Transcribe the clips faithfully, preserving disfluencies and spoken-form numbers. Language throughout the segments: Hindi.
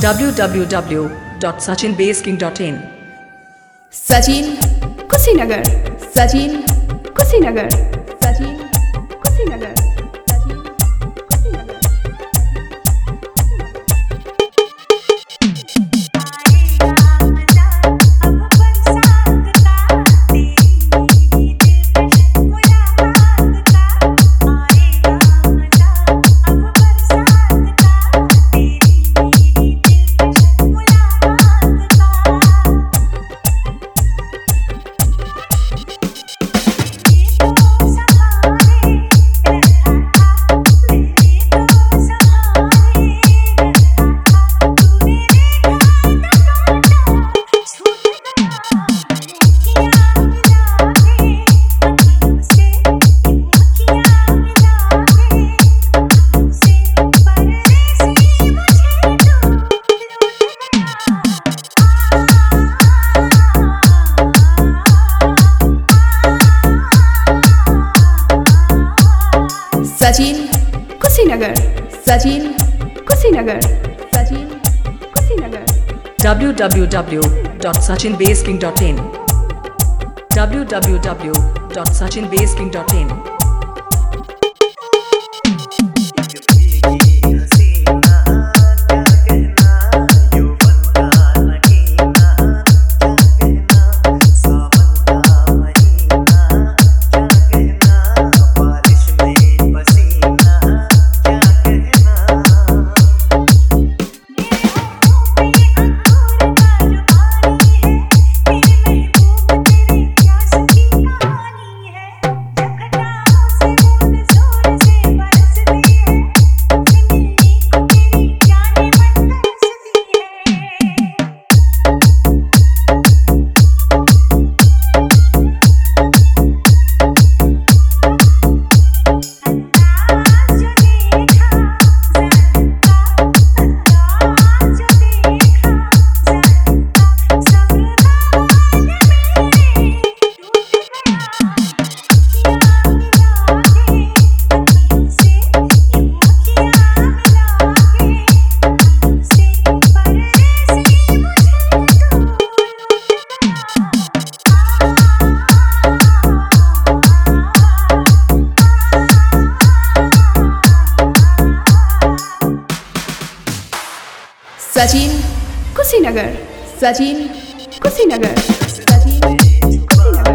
w w w dot sachin base king dot in Sachin Kushinagar Sachin Kushinagar Sachin Kushinagar Sachin Kushinagar Sachin Kushinagar Sachin Kushinagar Sachin Kushinagar w w w dot sachin base king dot in w w w dot sachin base king dot in Sachin Kushinagar Sachin Kushinagar Sachin Kushinagar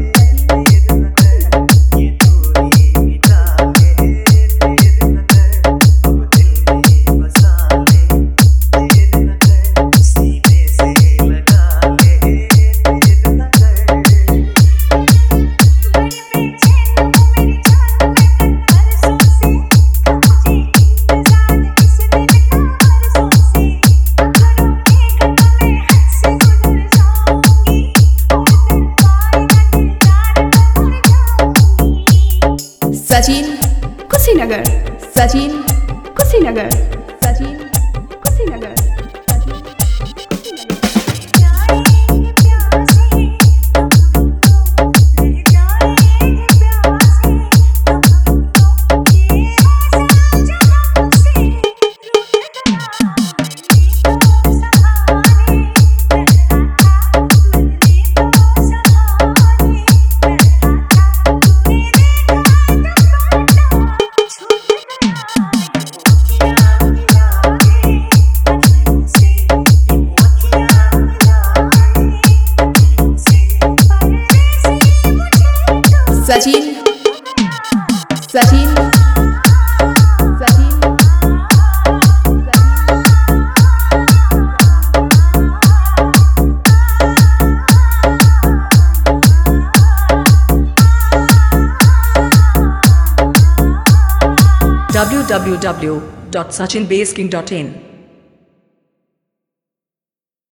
Sachin Kushinagar Sachin Kushinagar Sachin Kushinagar Sachin Sachin Sachin w w w dot sachin base king dot in